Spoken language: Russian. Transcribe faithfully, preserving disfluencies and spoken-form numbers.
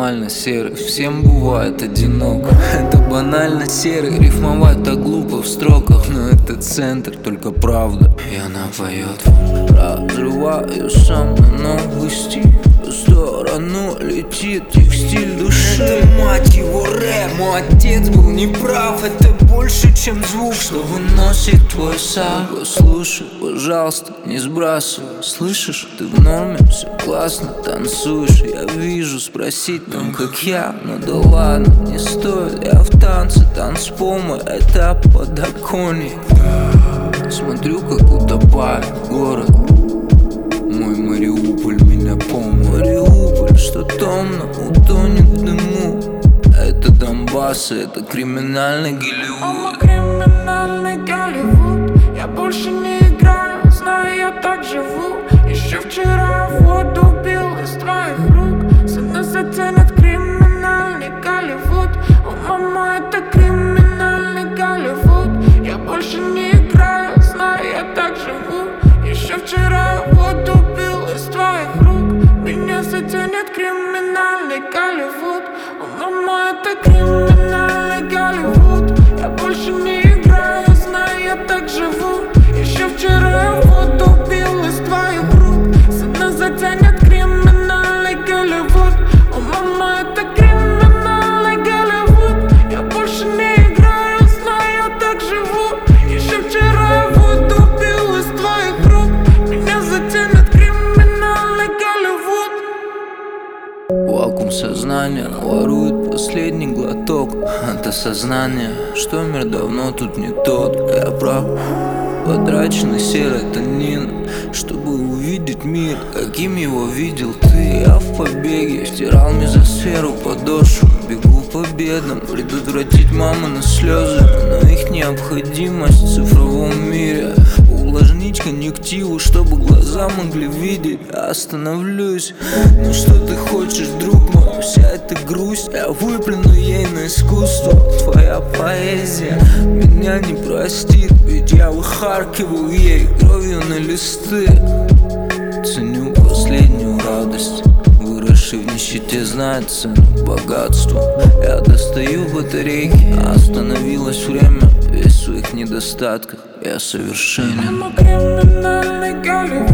нормально серый, всем бывает одиноко. Это банально серый, рифмовать так глупо в строках. Но это центр, только правда, и она поет. Разрываю сам на новый стиль, в сторону летит текстиль души. Это, мать его, рэп. Мой отец был неправ, это больше, чем звук, что выносит твой сам. Слушай, пожалуйста, не сбрасывай. Слышишь, ты в норме, все классно, танцуешь. Я вижу, спросить там, как я, ну да ладно, не стоит. Я в танце, танцпол, мой этап подоконник. Смотрю, как утопает город. Мой Мариуполь меня помнит. Мариуполь, что томно, утонет в дыму. Это Донбасс, это криминальный Голливуд. Мама, криминальный Голливуд. Я больше не играю, знаю, я так живу. Еще вчера воду убил из твоих рук. Сына заценят криминальный Голливуд. О, мама, это криминальный Голливуд. Я больше не играю, знаю, я так живу. Еще вчера воду убил из твоих рук. Меня заценят криминальный Голливуд. О, мама, это криминальный Голливуд. Я больше не играю, знаю, я так живу. Еще вчера воду убил из твоих рук. Сына заценят криминальный Голливуд. О, мама, это криминальный Голливуд. Я больше не играю, знаю, я так живу. Еще вчера воду убил из твоих рук. Меня заценят криминальный Голливуд. Вакуум сознания ворует последний глоток. Это сознание, что мир давно тут не тот. Я прав, потраченный серотонин, чтобы увидеть мир, каким его видел ты. Я в побеге, стирал мезосферу подошву. Бегу по бедам, предотвратить мамины слезы. Но их необходимость в цифровом мире. Увлажнить конъюнктиву, чтобы глаза могли видеть. Я остановлюсь, ну что ты хочешь, друг мой? Вся эта грусть, я выплюну ей на искусство. Твоя поэзия меня не простит, ведь я выхаркиваю ей кровью на листы. Ценю последнюю радость, выросший в нищете, знает цену богатству. Я достаю батарейки, остановилось время. Весь в своих недостатках я совершенен. Мама, криминальный Голливуд.